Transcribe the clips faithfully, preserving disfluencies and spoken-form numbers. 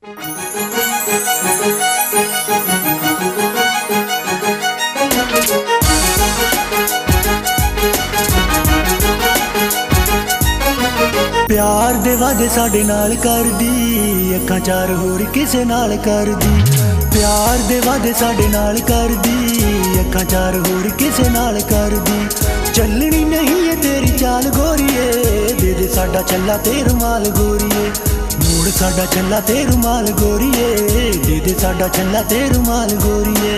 प्यार दे वादे साडे नाल करदी, अखां चार होर किसे नाल करदी। प्यार दे वादे साडे नाल करदी, अखां चार होर किसे नाल करदी। चलनी नहीं है तेरी चाल गोरीए, दे दे साडा चला ते रुमाल गोरीए। मूड साडा चला ते रुमाल गोरीए, दे दे साडा चला ते रुमाल गोरीए।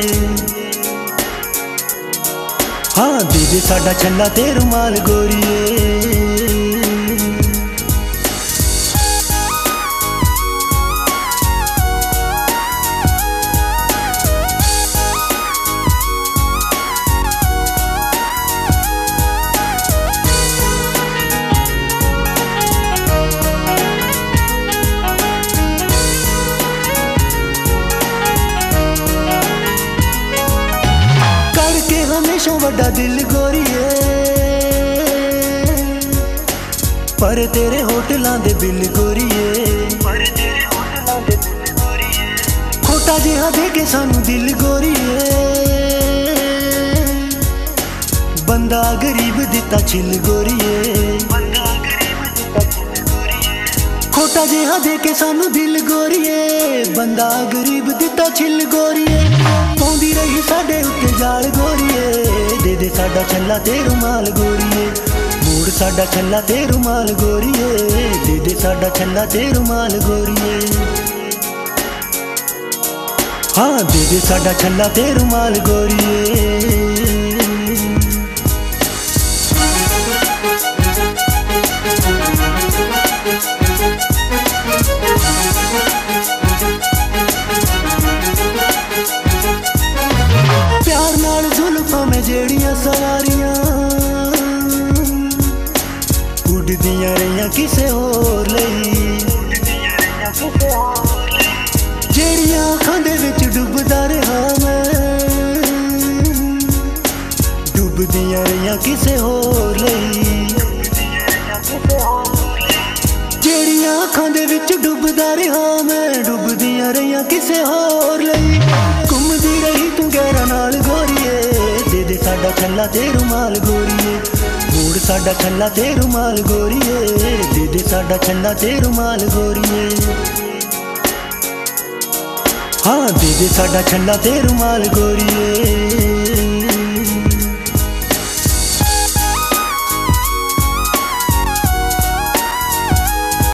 हाँ दे दे साडा चला ते रुमाल गोरीए। हमेशा वड्डा दिल गोरीए, पर तेरे होटलां दे बिल गोरीए। खोटा जिहा दे के सानू दिल गोरीए, बंदा गरीब दिता छिल गोरीए। खोटा जिहा दे के सानू दिल गोरीए, बंदा गरीब दिता छिल गोरीए। पौंदी रही साडे उत्ते जाल गोरीए, दे दे साडा चला ते रुमाल गोरीए। मूड साडा चला ते रुमाल गोरीए, दे दे साडा चला ते रुमाल गोरीए। हाँ दे दे साडा चला ते रुमाल गोरीए। प्यार नाल जुल्फां में जेड़ियां सवारियां, उड़दियां रहियां किसे होर लई। जेड़ियां अखां दे विच डुबदा रहा मैं, डुबदियां रहियां किसे होर लई। जेड़ियां अखां दे विच डुबदा रहा मैं, डुबदियां रहियां किसे होर लई। घुमदी रही तू गैरा नाल गोरीए, दे दे साडा चला ते रुमाल गोरीए। मूड साडा चला ते रुमाल गोरीए, दे दे साडा चला ते रुमाल गोरीए। हाँ दे दे साडा चला ते रुमाल गोरीए।